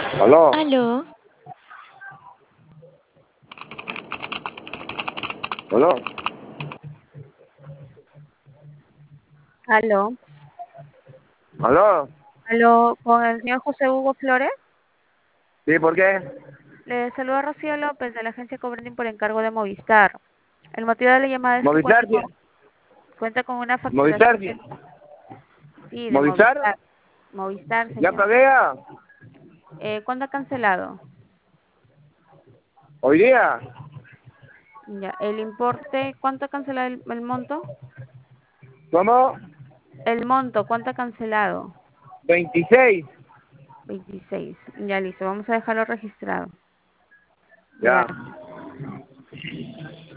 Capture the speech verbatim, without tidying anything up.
Aló, Aló, aló. Aló, Aló. aló, con el señor José Hugo Flores. ¿Sí, por qué? Le saluda Rocío López de la agencia Cobrending por encargo de Movistar. El motivo de la llamada es que cuenta Movistar, con, sí. cuenta con una Movistar, facturación sí. de, sí, de Movistar. Movistar. Movistar, Ya señor. pagué ya. Eh, ¿cuándo ha cancelado? Hoy día. Ya, el importe, ¿cuánto ha cancelado el, el monto? ¿Cómo? El monto, ¿cuánto ha cancelado? veintiséis. Veintiséis. Ya listo, vamos a dejarlo registrado. Ya. Gracias.